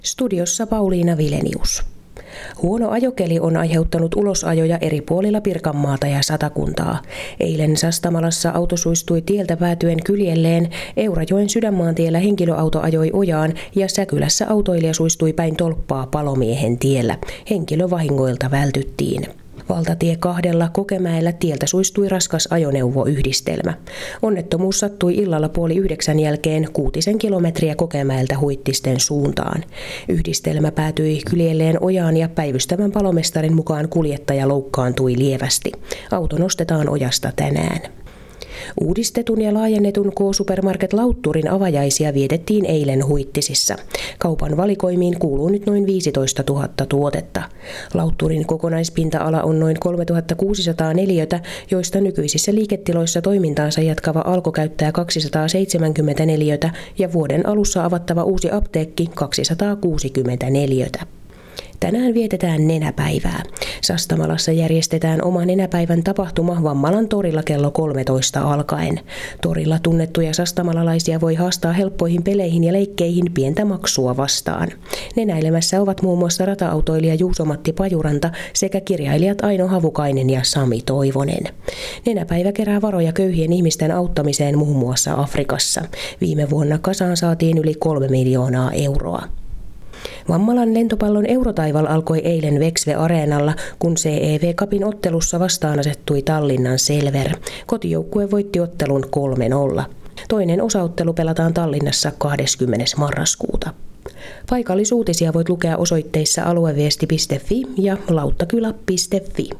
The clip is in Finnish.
Studiossa Pauliina Vilenius. Huono ajokeli on aiheuttanut ulosajoja eri puolilla Pirkanmaata ja Satakuntaa. Eilen Sastamalassa auto suistui tieltä päätyen kyljelleen, Eurajoen Sydänmaantiellä henkilöauto ajoi ojaan ja Säkylässä autoilija suistui päin tolppaa Palomiehen tiellä. Henkilövahingoilta vältyttiin. Valtatie 2 Kokemäellä tieltä suistui raskas ajoneuvoyhdistelmä. Onnettomuus sattui illalla 8:30 jälkeen 6 kilometriä Kokemäeltä Huittisten suuntaan. Yhdistelmä päätyi kyljelleen ojaan ja päivystävän palomestarin mukaan kuljettaja loukkaantui lievästi. Auto nostetaan ojasta tänään. Uudistetun ja laajennetun K-Supermarket Lautturin avajaisia vietettiin eilen Huittisissa. Kaupan valikoimiin kuuluu nyt noin 15 000 tuotetta. Lautturin kokonaispinta-ala on noin 3600 neliötä, joista nykyisissä liiketiloissa toimintaansa jatkava Alko käyttää 270 neliötä ja vuoden alussa avattava uusi apteekki 260 neliötä. Tänään vietetään nenäpäivää. Sastamalassa järjestetään oma nenäpäivän tapahtuma Vammalan torilla kello 13 alkaen. Torilla tunnettuja sastamalalaisia voi haastaa helppoihin peleihin ja leikkeihin pientä maksua vastaan. Nenäilemässä ovat muun muassa rata-autoilija Juuso-Matti Pajuranta sekä kirjailijat Aino Havukainen ja Sami Toivonen. Nenäpäivä kerää varoja köyhien ihmisten auttamiseen muun muassa Afrikassa. Viime vuonna kasaan saatiin yli 3 miljoonaa euroa. Vammalan lentopallon Eurotaival alkoi eilen Vexve-areenalla, kun CEV Cupin ottelussa vastaan asettui Tallinnan Selver. Kotijoukkue voitti ottelun 3-0. Toinen osaottelu pelataan Tallinnassa 20. marraskuuta. Paikallisuutisia voit lukea osoitteissa alueviesti.fi ja lauttakylä.fi.